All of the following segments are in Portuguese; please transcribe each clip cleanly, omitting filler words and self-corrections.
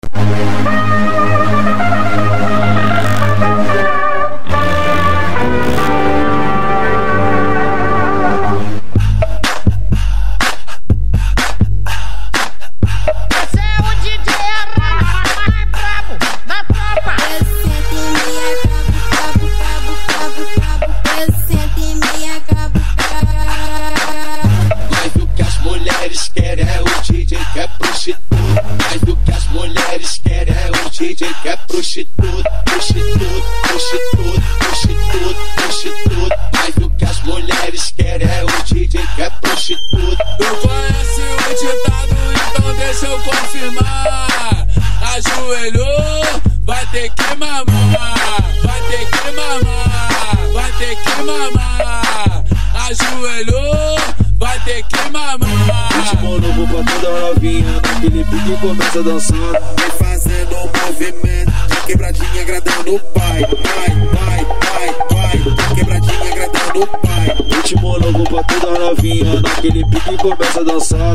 Começa dançando, vem fazendo um movimento de quebradinha agradando o pai. Vai, quebradinha agradando o pai. Ritmo novo pra toda novinha, naquele pique começa dançando.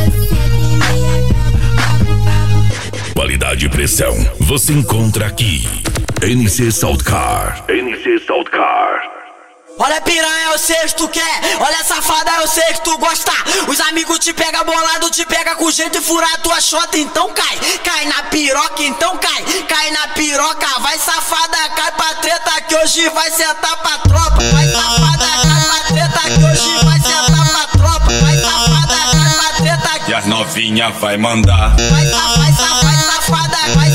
Qualidade e pressão, você encontra aqui. NC Soundcar. NC Soundcar. Olha piranha, eu sei que tu quer. Olha safada, eu sei que tu gosta. Os amigos te pega bolado, te pega com jeito e furar a tua chota, então cai. Cai na piroca, então cai. Cai na piroca, vai safada, cai pra treta que hoje vai sentar pra tropa. Vai safada, cai pra treta que hoje vai sentar pra tropa. Vai safada, cai pra treta que... E as novinha vai mandar. Vai safada, cai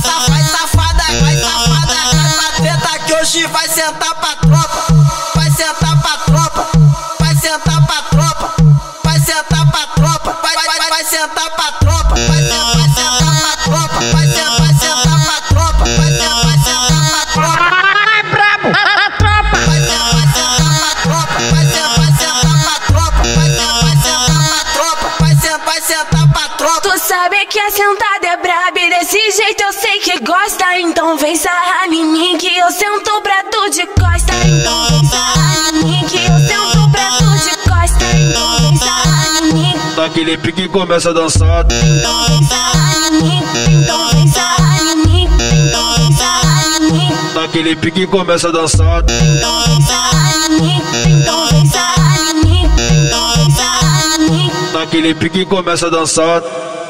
pra treta que hoje vai sentar pra tropa. Vai sentar pra tropa, vai sentar pra tropa, vai sentar pra tropa, vai sentar pra tropa, vai sentar pra tropa, vai sentar pra tropa, vai sentar pra tropa. Ai, brabo, a tropa. Vai sentar pra tropa, vai sentar pra tropa, vai sentar pra tropa, vai sentar pra tropa. Tu sabe que a sentada é braba e desse jeito eu sei que gosta. Então vem sarrar em mim que eu sento pra tu de costa. Então vem sarrar em mim que eu sento pra tu de costa. Então vem sarrar em mim. Naquele pique começa a dançar. Então vem sarrar em mim. Então vem sarrar em mim. Então vem sarrar em mim. Naquele pique começa a dançar. Então vem sarrar em mim. Então vem sarrar em mim. Então vem sarrar em mim. Naquele pique começa a dançar.